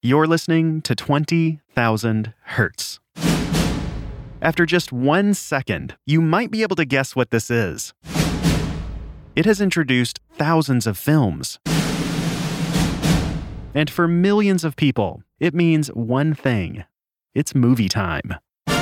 You're listening to 20,000 Hertz. After just 1 second, you might be able to guess what this is. It has introduced thousands of films. And for millions of people, it means one thing. It's movie time.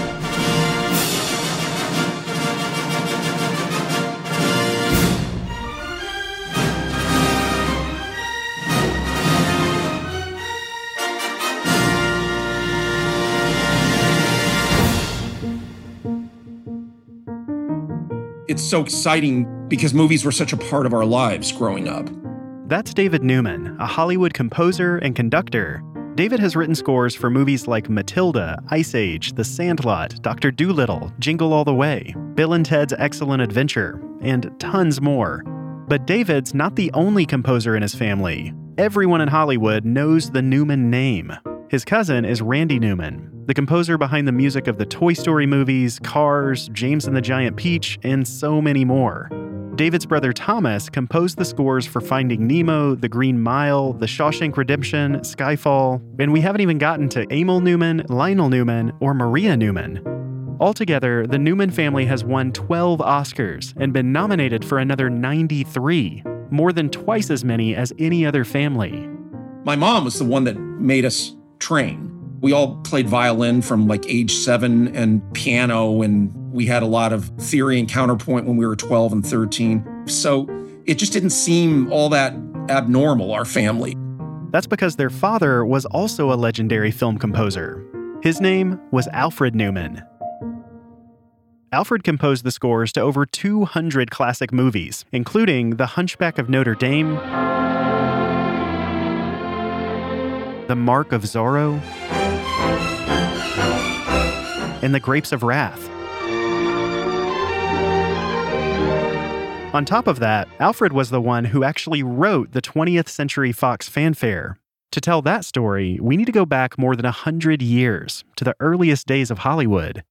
It's so exciting because movies were such a part of our lives growing up. That's David Newman, a Hollywood composer and conductor. David has written scores for movies like Matilda, Ice Age, The Sandlot, Dr. Dolittle, Jingle All the Way, Bill and Ted's Excellent Adventure, and tons more. But David's not the only composer in his family. Everyone in Hollywood knows the Newman name. His cousin is Randy Newman, the composer behind the music of the Toy Story movies, Cars, James and the Giant Peach, and so many more. David's brother Thomas composed the scores for Finding Nemo, The Green Mile, The Shawshank Redemption, Skyfall, and we haven't even gotten to Emil Newman, Lionel Newman, or Maria Newman. Altogether, the Newman family has won 12 Oscars and been nominated for another 93, more than twice as many as any other family. My mom was the one that made us train. We all played violin from like age 7 and piano, and we had a lot of theory and counterpoint when we were 12 and 13. So it just didn't seem all that abnormal, our family. That's because their father was also a legendary film composer. His name was Alfred Newman. Alfred composed the scores to over 200 classic movies, including The Hunchback of Notre Dame, The Mark of Zorro, and The Grapes of Wrath. On top of that, Alfred was the one who actually wrote the 20th Century Fox fanfare. To tell that story, we need to go back more than 100 years, to the earliest days of Hollywood.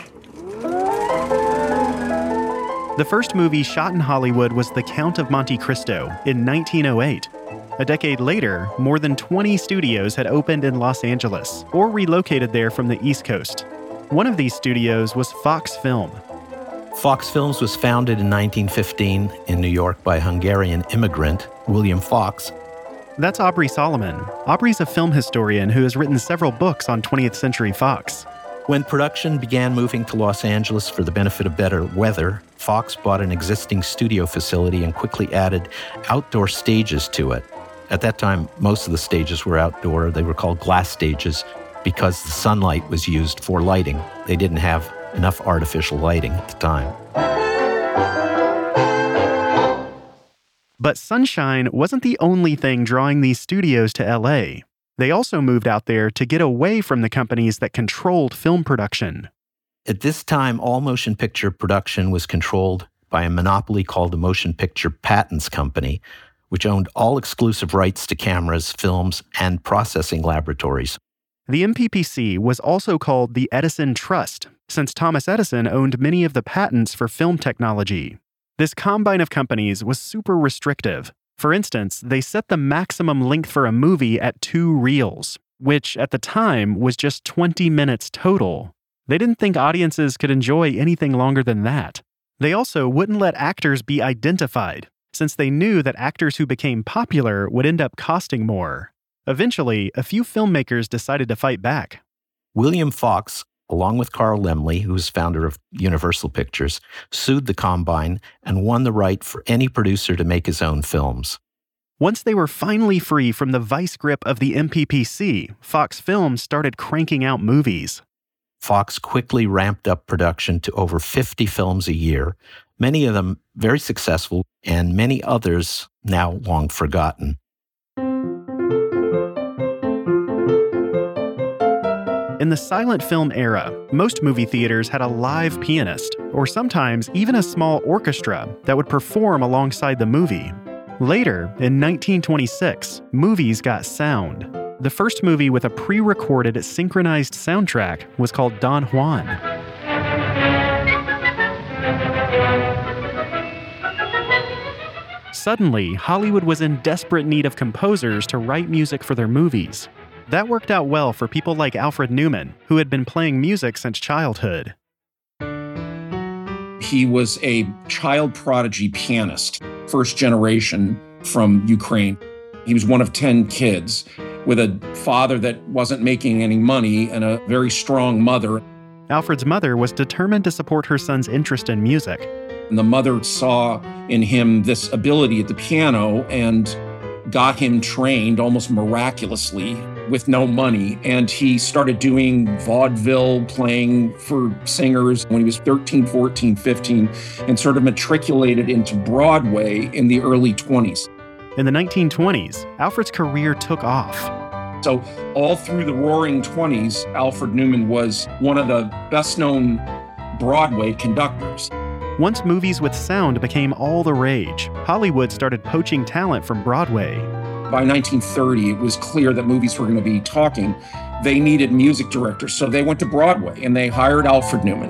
The first movie shot in Hollywood was The Count of Monte Cristo in 1908. A decade later, more than 20 studios had opened in Los Angeles, or relocated there from the East Coast. One of these studios was Fox Film. Fox Films was founded in 1915 in New York by a Hungarian immigrant, William Fox. That's Aubrey Solomon. Aubrey's a film historian who has written several books on 20th Century Fox. When production began moving to Los Angeles for the benefit of better weather, Fox bought an existing studio facility and quickly added outdoor stages to it. At that time, most of the stages were outdoor. They were called glass stages because the sunlight was used for lighting. They didn't have enough artificial lighting at the time. But sunshine wasn't the only thing drawing these studios to LA. They also moved out there to get away from the companies that controlled film production. At this time, all motion picture production was controlled by a monopoly called the Motion Picture Patents Company, which owned all exclusive rights to cameras, films, and processing laboratories. The MPPC was also called the Edison Trust, since Thomas Edison owned many of the patents for film technology. This combine of companies was super restrictive. For instance, they set the maximum length for a movie at 2 reels, which at the time was just 20 minutes total. They didn't think audiences could enjoy anything longer than that. They also wouldn't let actors be identified, since they knew that actors who became popular would end up costing more. Eventually, a few filmmakers decided to fight back. William Fox, along with Carl Laemmle, who was founder of Universal Pictures, sued the Combine and won the right for any producer to make his own films. Once they were finally free from the vice grip of the MPPC, Fox Films started cranking out movies. Fox quickly ramped up production to over 50 films a year, many of them very successful, and many others now long forgotten. In the silent film era, most movie theaters had a live pianist, or sometimes even a small orchestra that would perform alongside the movie. Later, in 1926, movies got sound. The first movie with a pre-recorded synchronized soundtrack was called Don Juan. Suddenly, Hollywood was in desperate need of composers to write music for their movies. That worked out well for people like Alfred Newman, who had been playing music since childhood. He was a child prodigy pianist, first generation from Ukraine. He was one of 10 kids with a father that wasn't making any money and a very strong mother. Alfred's mother was determined to support her son's interest in music. And the mother saw in him this ability at the piano and got him trained almost miraculously with no money. And he started doing vaudeville, playing for singers when he was 13, 14, 15, and sort of matriculated into Broadway in the early 20s. In the 1920s, Alfred's career took off. So all through the roaring 20s, Alfred Newman was one of the best-known Broadway conductors. Once movies with sound became all the rage, Hollywood started poaching talent from Broadway. By 1930, it was clear that movies were going to be talking. They needed music directors, so they went to Broadway and they hired Alfred Newman.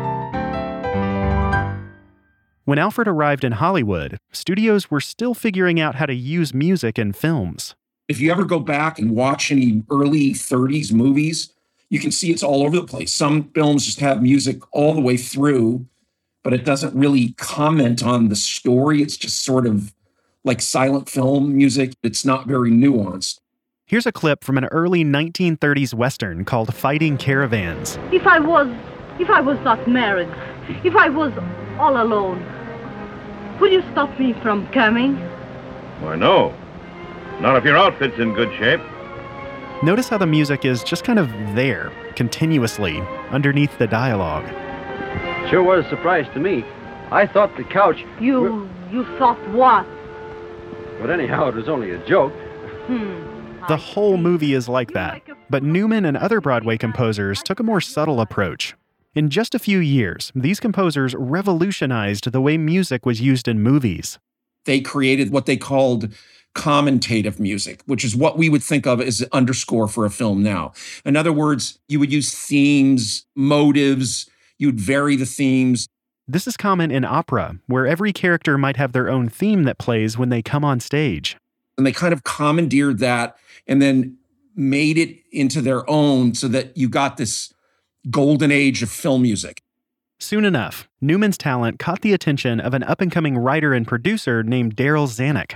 When Alfred arrived in Hollywood, studios were still figuring out how to use music in films. If you ever go back and watch any early 30s movies, you can see it's all over the place. Some films just have music all the way through, but it doesn't really comment on the story. It's just sort of like silent film music. It's not very nuanced. Here's a clip from an early 1930s Western called Fighting Caravans. If I was not married, if I was all alone, would you stop me from coming? Why, no. Not if your outfit's in good shape. Notice how the music is just kind of there, continuously, underneath the dialogue. Sure was a surprise to me. I thought the couch... You thought what? But anyhow, it was only a joke. The whole movie is like that. But Newman and other Broadway composers took a more subtle approach. In just a few years, these composers revolutionized the way music was used in movies. They created what they called commentative music, which is what we would think of as an underscore for a film now. In other words, you would use themes, motives, you'd vary the themes. This is common in opera, where every character might have their own theme that plays when they come on stage. And they kind of commandeered that and then made it into their own so that you got this golden age of film music. Soon enough, Newman's talent caught the attention of an up-and-coming writer and producer named Darryl Zanuck.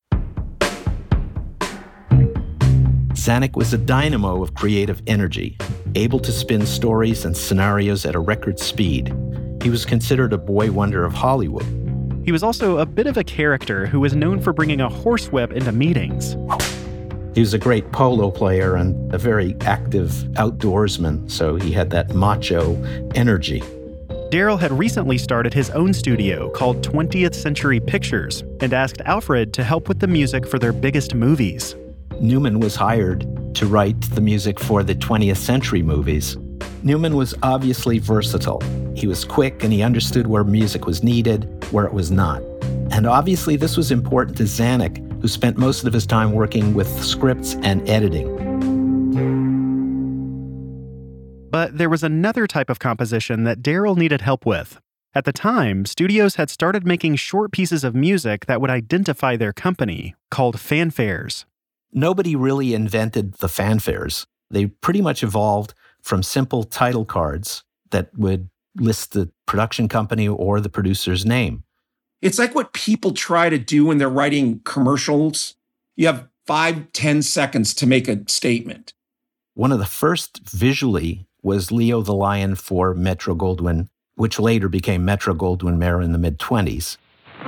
Zanuck was a dynamo of creative energy, able to spin stories and scenarios at a record speed. He was considered a boy wonder of Hollywood. He was also a bit of a character who was known for bringing a horsewhip into meetings. He was a great polo player and a very active outdoorsman, so he had that macho energy. Darryl had recently started his own studio called 20th Century Pictures and asked Alfred to help with the music for their biggest movies. Newman was hired to write the music for the 20th century movies. Newman was obviously versatile. He was quick and he understood where music was needed, where it was not. And obviously this was important to Zanuck, who spent most of his time working with scripts and editing. But there was another type of composition that Darryl needed help with. At the time, studios had started making short pieces of music that would identify their company, called fanfares. Nobody really invented the fanfares. They pretty much evolved from simple title cards that would list the production company or the producer's name. It's like what people try to do when they're writing commercials. You have 5-10 seconds to make a statement. One of the first visually was Leo the Lion for Metro-Goldwyn, which later became Metro-Goldwyn-Mayer in the mid-20s.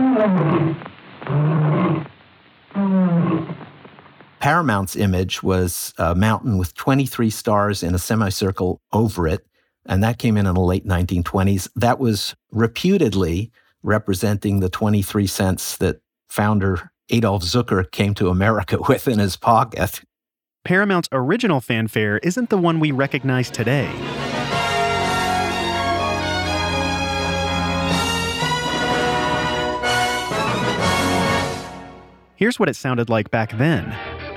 Paramount's image was a mountain with 23 stars in a semicircle over it, and that came in the late 1920s. That was reputedly representing the 23 cents that founder Adolf Zucker came to America with in his pocket. Paramount's original fanfare isn't the one we recognize today. Here's what it sounded like back then.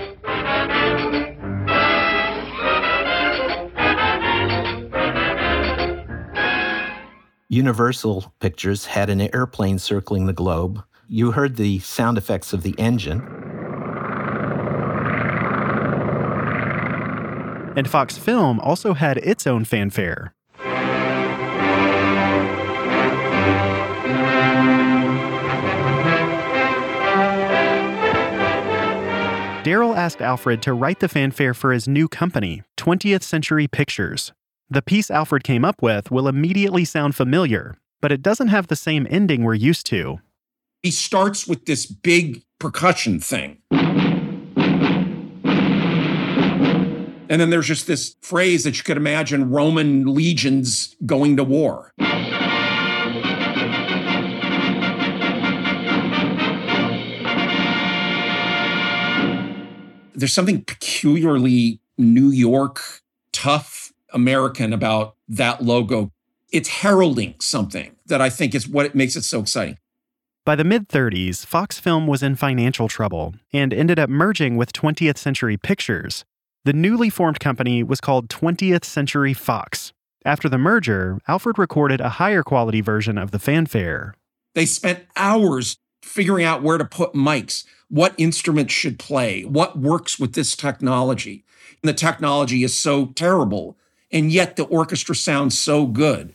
Universal Pictures had an airplane circling the globe. You heard the sound effects of the engine. And Fox Film also had its own fanfare. Darryl asked Alfred to write the fanfare for his new company, 20th Century Pictures. The piece Alfred came up with will immediately sound familiar, but it doesn't have the same ending we're used to. He starts with this big percussion thing. And then there's just this phrase that you could imagine Roman legions going to war. There's something peculiarly New York, tough American about that logo. It's heralding something that I think is what makes it so exciting. By the mid-30s, Fox Film was in financial trouble and ended up merging with 20th Century Pictures. The newly formed company was called 20th Century Fox. After the merger, Alfred recorded a higher quality version of the fanfare. They spent hours figuring out where to put mics, what instruments should play, what works with this technology. And the technology is so terrible, and yet the orchestra sounds so good.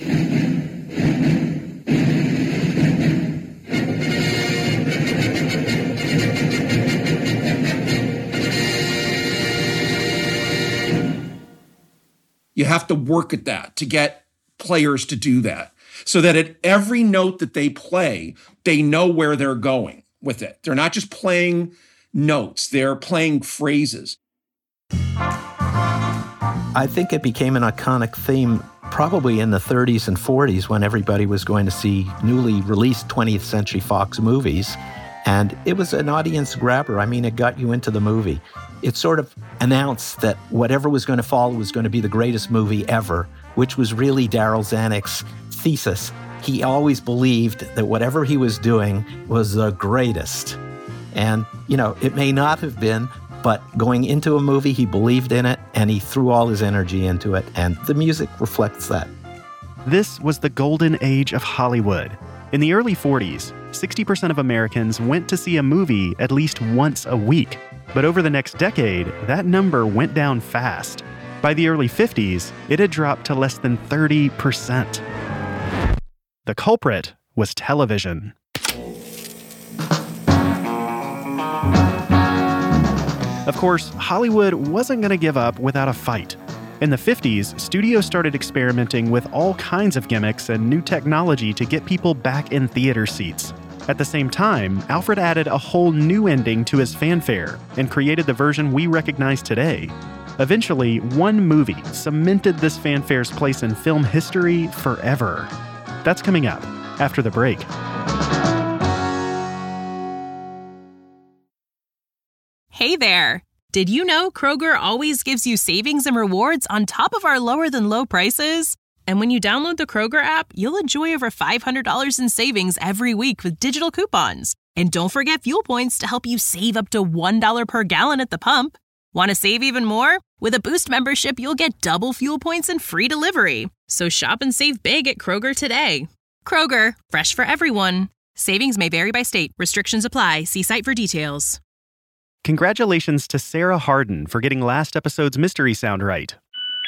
You have to work at that to get players to do that, so that at every note that they play, they know where they're going with it. They're not just playing notes, they're playing phrases. I think it became an iconic theme probably in the 30s and 40s when everybody was going to see newly released 20th Century Fox movies. And it was an audience grabber. I mean, it got you into the movie. It sort of announced that whatever was going to follow was going to be the greatest movie ever, which was really Darryl Zanuck's thesis. He always believed that whatever he was doing was the greatest. And, you know, it may not have been, but going into a movie, he believed in it, and he threw all his energy into it, and the music reflects that. This was the golden age of Hollywood. In the early 40s, 60% of Americans went to see a movie at least once a week. But over the next decade, that number went down fast. By the early 50s, it had dropped to less than 30%. The culprit was television. Of course, Hollywood wasn't going to give up without a fight. In the 50s, studios started experimenting with all kinds of gimmicks and new technology to get people back in theater seats. At the same time, Alfred added a whole new ending to his fanfare and created the version we recognize today. Eventually, one movie cemented this fanfare's place in film history forever. That's coming up after the break. Hey there! Did you know Kroger always gives you savings and rewards on top of our lower-than-low prices? And when you download the Kroger app, you'll enjoy over $500 in savings every week with digital coupons. And don't forget fuel points to help you save up to $1 per gallon at the pump. Want to save even more? With a Boost membership, you'll get double fuel points and free delivery. So shop and save big at Kroger today. Kroger, fresh for everyone. Savings may vary by state. Restrictions apply. See site for details. Congratulations to Sarah Hardin for getting last episode's mystery sound right.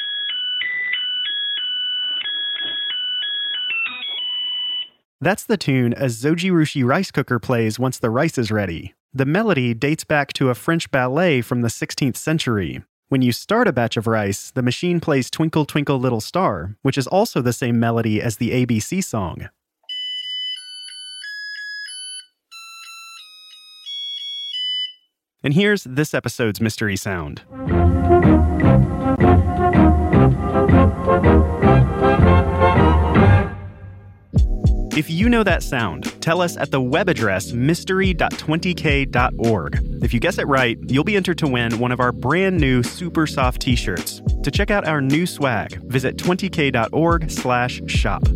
That's the tune a Zojirushi rice cooker plays once the rice is ready. The melody dates back to a French ballet from the 16th century. When you start a batch of rice, the machine plays Twinkle Twinkle Little Star, which is also the same melody as the ABC song. And here's this episode's mystery sound. If you know that sound, tell us at the web address mystery.20k.org. If you guess it right, you'll be entered to win one of our brand new super soft t-shirts. To check out our new swag, visit 20k.org/shop.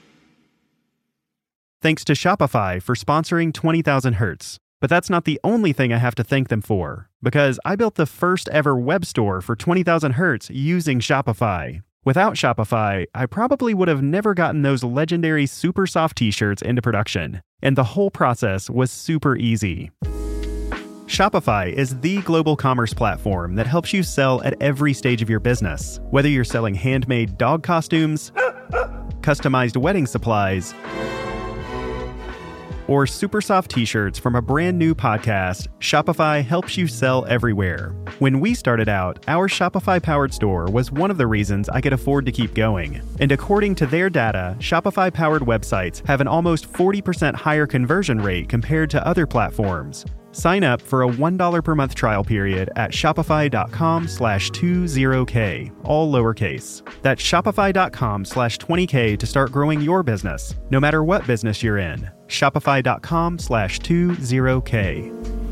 Thanks to Shopify for sponsoring 20,000 Hertz. But that's not the only thing I have to thank them for, because I built the first ever web store for 20,000 Hertz using Shopify. Without Shopify, I probably would have never gotten those legendary super soft t-shirts into production, and the whole process was super easy. Shopify is the global commerce platform that helps you sell at every stage of your business. Whether you're selling handmade dog costumes, customized wedding supplies, or super soft t-shirts from a brand new podcast, Shopify helps you sell everywhere. When we started out, our Shopify-powered store was one of the reasons I could afford to keep going. And according to their data, Shopify-powered websites have an almost 40% higher conversion rate compared to other platforms. Sign up for a $1 per month trial period at shopify.com/20k, all lowercase. That's shopify.com/20k to start growing your business, no matter what business you're in. Shopify.com/20k.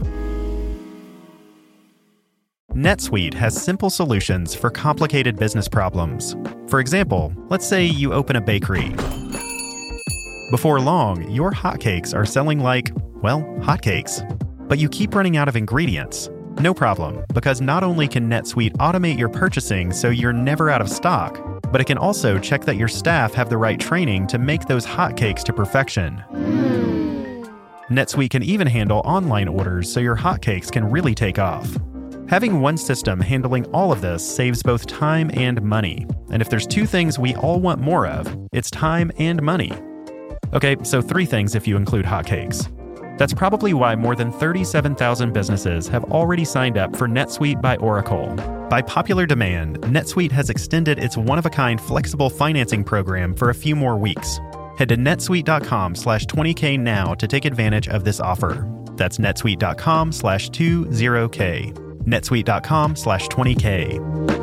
NetSuite has simple solutions for complicated business problems. For example, let's say you open a bakery. Before long, your hotcakes are selling like, well, hotcakes. But you keep running out of ingredients. No problem, because not only can NetSuite automate your purchasing so you're never out of stock, but it can also check that your staff have the right training to make those hotcakes to perfection. NetSuite can even handle online orders so your hotcakes can really take off. Having one system handling all of this saves both time and money. And if there's two things we all want more of, it's time and money. Okay, so 3 things if you include hotcakes. That's probably why more than 37,000 businesses have already signed up for NetSuite by Oracle. By popular demand, NetSuite has extended its one-of-a-kind flexible financing program for a few more weeks. Head to netsuite.com/20k now to take advantage of this offer. That's netsuite.com/20k. netsuite.com/20k.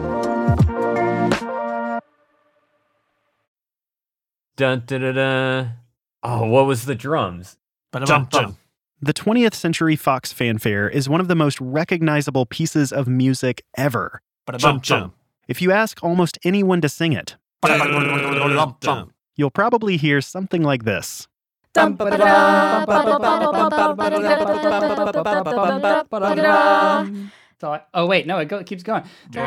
Dun, dun, dun, dun. Oh, what was the drums? Jump, jump. The 20th Century Fox fanfare is one of the most recognizable pieces of music ever. Jump, jump. If you ask almost anyone to sing it, you'll probably hear something like this. Oh wait, no, it keeps going.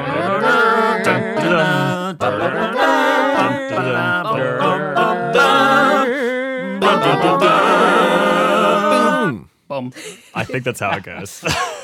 Boom. I think that's how it goes.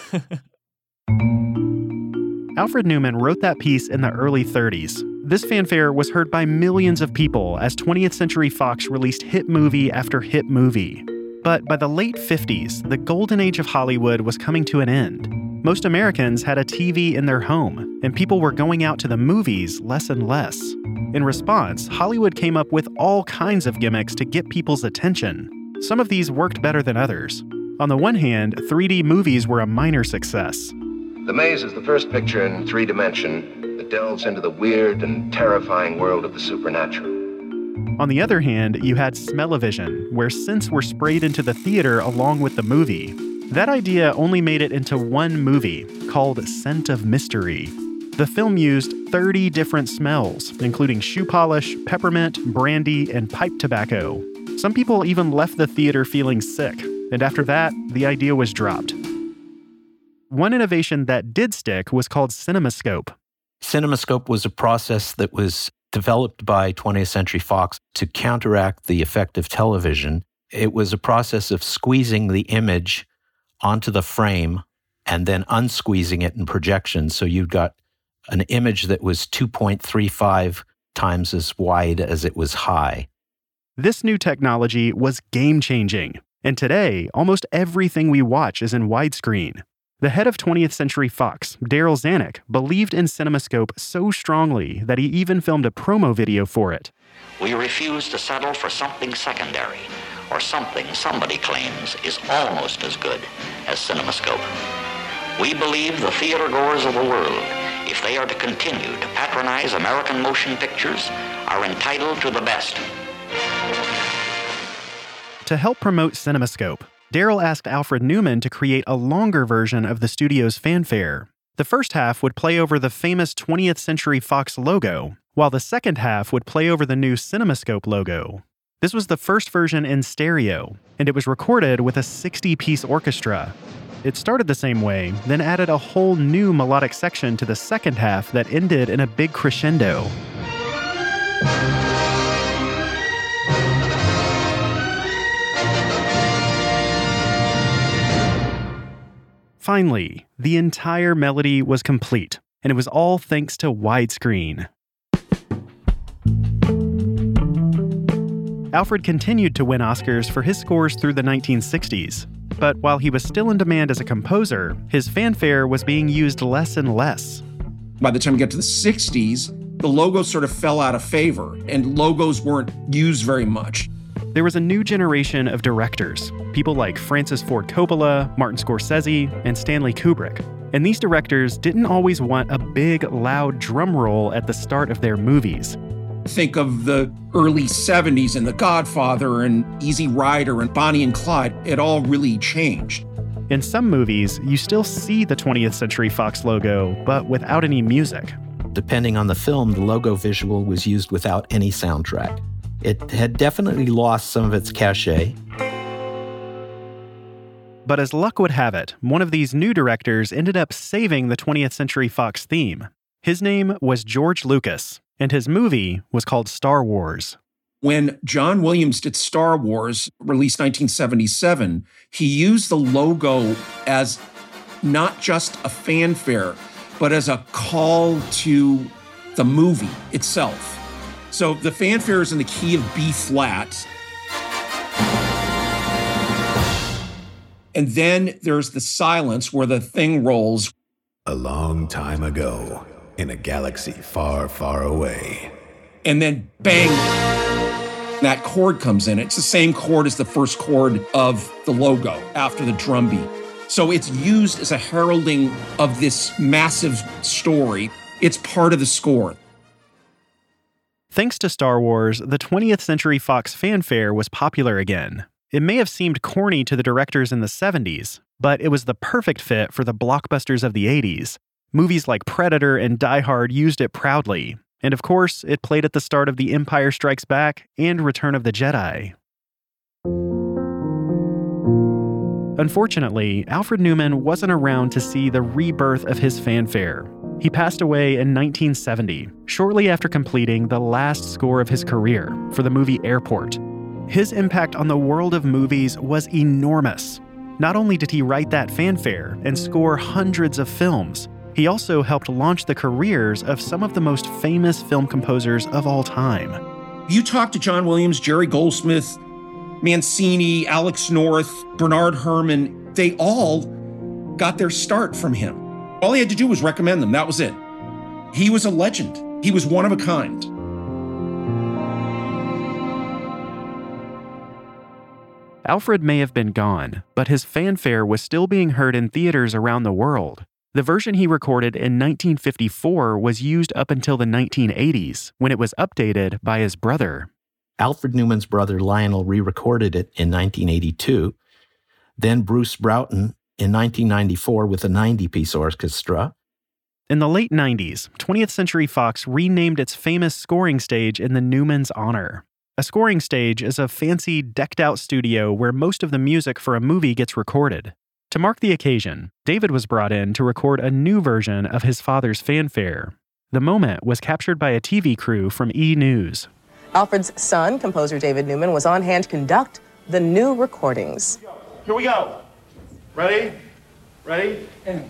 Alfred Newman wrote that piece in the early 30s. This fanfare was heard by millions of people as 20th Century Fox released hit movie after hit movie. But by the late 50s, the golden age of Hollywood was coming to an end. Most Americans had a TV in their home, and people were going out to the movies less and less. In response, Hollywood came up with all kinds of gimmicks to get people's attention. Some of these worked better than others. On the one hand, 3D movies were a minor success. The Maze is the first picture in 3 dimension that delves into the weird and terrifying world of the supernatural. On the other hand, you had smell-o-vision, where scents were sprayed into the theater along with the movie. That idea only made it into one movie, called Scent of Mystery. The film used 30 different smells, including shoe polish, peppermint, brandy, and pipe tobacco. Some people even left the theater feeling sick, and after that, the idea was dropped. One innovation that did stick was called CinemaScope. CinemaScope was a process that was developed by 20th Century Fox to counteract the effect of television. It was a process of squeezing the image onto the frame and then unsqueezing it in projection. So you got an image that was 2.35 times as wide as it was high. This new technology was game-changing, and today, almost everything we watch is in widescreen. The head of 20th Century Fox, Darryl Zanuck, believed in CinemaScope so strongly that he even filmed a promo video for it. We refuse to settle for something secondary, or something somebody claims is almost as good as CinemaScope. We believe the theatergoers of the world, if they are to continue to patronize American motion pictures, are entitled to the best. To help promote CinemaScope, Darryl asked Alfred Newman to create a longer version of the studio's fanfare. The first half would play over the famous 20th Century Fox logo, while the second half would play over the new CinemaScope logo. This was the first version in stereo, and it was recorded with a 60-piece orchestra. It started the same way, then added a whole new melodic section to the second half that ended in a big crescendo. Finally, the entire melody was complete, and it was all thanks to widescreen. Alfred continued to win Oscars for his scores through the 1960s, but while he was still in demand as a composer, his fanfare was being used less and less. By the time we get to the 60s, the logo sort of fell out of favor, and logos weren't used very much. There was a new generation of directors, people like Francis Ford Coppola, Martin Scorsese, and Stanley Kubrick. And these directors didn't always want a big, loud drum roll at the start of their movies. Think of the early 70s and The Godfather and Easy Rider and Bonnie and Clyde. It all really changed. In some movies, you still see the 20th Century Fox logo, but without any music. Depending on the film, the logo visual was used without any soundtrack. It had definitely lost some of its cachet. But as luck would have it, one of these new directors ended up saving the 20th Century Fox theme. His name was George Lucas, and his movie was called Star Wars. When John Williams did Star Wars, released 1977, he used the logo as not just a fanfare, but as a call to the movie itself. So the fanfare is in the key of B flat. And then there's the silence where the thing rolls. A long time ago, in a galaxy far, far away. And then bang, that chord comes in. It's the same chord as the first chord of the logo after the drum beat. So it's used as a heralding of this massive story. It's part of the score. Thanks to Star Wars, the 20th Century Fox fanfare was popular again. It may have seemed corny to the directors in the 70s, but it was the perfect fit for the blockbusters of the 80s. Movies like Predator and Die Hard used it proudly. And of course, it played at the start of The Empire Strikes Back and Return of the Jedi. Unfortunately, Alfred Newman wasn't around to see the rebirth of his fanfare. He passed away in 1970, shortly after completing the last score of his career for the movie Airport. His impact on the world of movies was enormous. Not only did he write that fanfare and score hundreds of films, he also helped launch the careers of some of the most famous film composers of all time. You talk to John Williams, Jerry Goldsmith, Mancini, Alex North, Bernard Herrmann, they all got their start from him. All he had to do was recommend them. That was it. He was a legend. He was one of a kind. Alfred may have been gone, but his fanfare was still being heard in theaters around the world. The version he recorded in 1954 was used up until the 1980s, when it was updated by his brother. Alfred Newman's brother Lionel re-recorded it in 1982. Then Bruce Broughton in 1994 with a 90-piece orchestra. In the late 90s, 20th Century Fox renamed its famous scoring stage in the Newman's honor. A scoring stage is a fancy, decked-out studio where most of the music for a movie gets recorded. To mark the occasion, David was brought in to record a new version of his father's fanfare. The moment was captured by a TV crew from E! News. Alfred's son, composer David Newman, was on hand to conduct the new recordings. Here we go. Ready? Ready? And...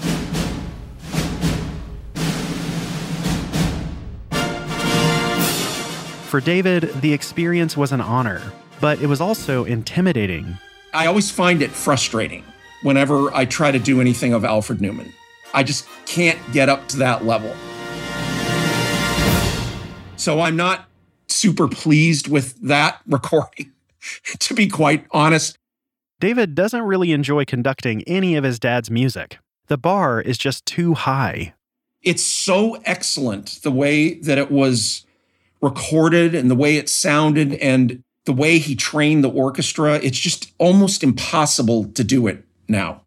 For David, the experience was an honor, but it was also intimidating. I always find it frustrating whenever I try to do anything of Alfred Newman. I just can't get up to that level. So I'm not super pleased with that recording, to be quite honest. David doesn't really enjoy conducting any of his dad's music. The bar is just too high. It's so excellent, the way that it was recorded and the way it sounded and the way he trained the orchestra. It's just almost impossible to do it now.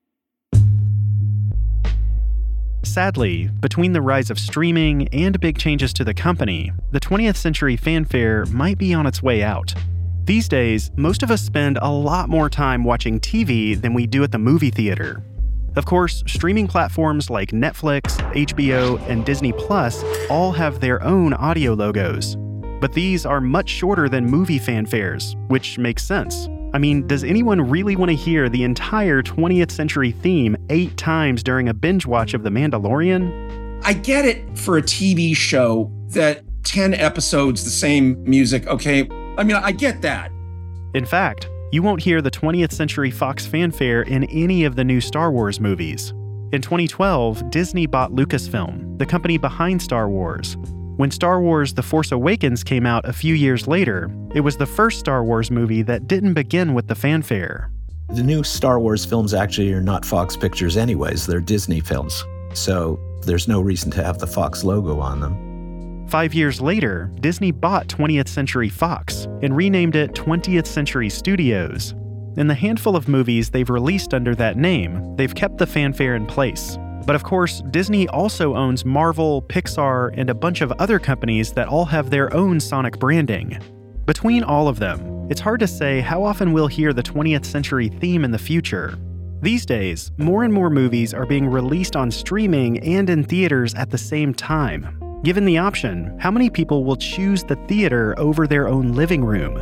Sadly, between the rise of streaming and big changes to the company, the 20th Century fanfare might be on its way out. These days, most of us spend a lot more time watching TV than we do at the movie theater. Of course, streaming platforms like Netflix, HBO, and Disney Plus all have their own audio logos. But these are much shorter than movie fanfares, which makes sense. I mean, does anyone really want to hear the entire 20th century theme 8 times during a binge watch of The Mandalorian? I get it for a TV show that 10 episodes, the same music, okay? I mean, I get that. In fact, you won't hear the 20th Century Fox fanfare in any of the new Star Wars movies. In 2012, Disney bought Lucasfilm, the company behind Star Wars. When Star Wars The Force Awakens came out a few years later, it was the first Star Wars movie that didn't begin with the fanfare. The new Star Wars films actually are not Fox Pictures anyways, they're Disney films. So there's no reason to have the Fox logo on them. 5 years later, Disney bought 20th Century Fox and renamed it 20th Century Studios. In the handful of movies they've released under that name, they've kept the fanfare in place. But of course, Disney also owns Marvel, Pixar, and a bunch of other companies that all have their own sonic branding. Between all of them, it's hard to say how often we'll hear the 20th century theme in the future. These days, more and more movies are being released on streaming and in theaters at the same time. Given the option, how many people will choose the theater over their own living room?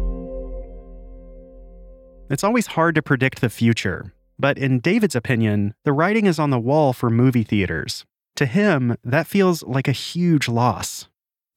It's always hard to predict the future, but in David's opinion, the writing is on the wall for movie theaters. To him, that feels like a huge loss.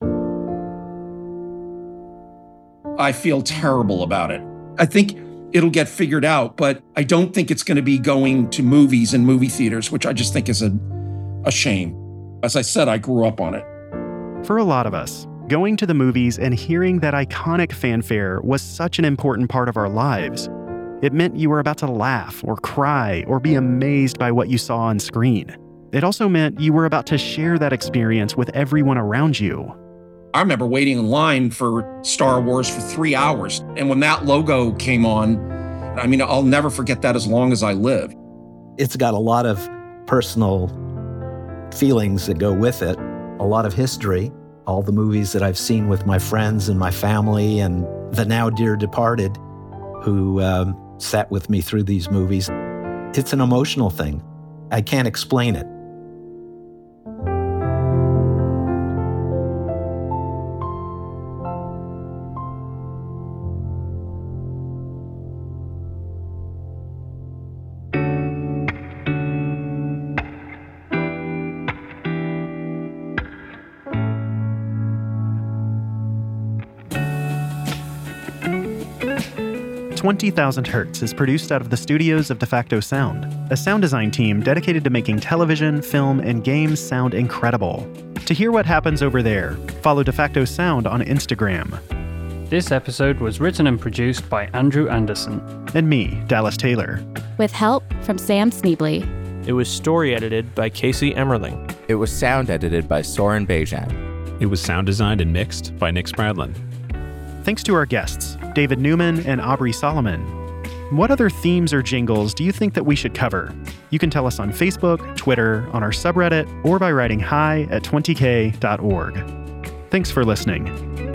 I feel terrible about it. I think it'll get figured out, but I don't think it's going to be going to movies and movie theaters, which I just think is a shame. As I said, I grew up on it. For a lot of us, going to the movies and hearing that iconic fanfare was such an important part of our lives. It meant you were about to laugh or cry or be amazed by what you saw on screen. It also meant you were about to share that experience with everyone around you. I remember waiting in line for Star Wars for 3 hours. And when that logo came on, I mean, I'll never forget that as long as I live. It's got a lot of personal feelings that go with it, a lot of history, all the movies that I've seen with my friends and my family and the now dear departed who sat with me through these movies. It's an emotional thing. I can't explain it. "20,000 Hertz" is produced out of the studios of DeFacto Sound, a sound design team dedicated to making television, film, and games sound incredible. To hear what happens over there, follow DeFacto Sound on Instagram. This episode was written and produced by Andrew Anderson. And me, Dallas Taylor. With help from Sam Sneebly. It was story edited by Casey Emmerling. It was sound edited by Soren Bejan. It was sound designed and mixed by Nick Spradlin. Thanks to our guests, David Newman and Aubrey Solomon. What other themes or jingles do you think that we should cover? You can tell us on Facebook, Twitter, on our subreddit, or by writing hi@20k.org. Thanks for listening.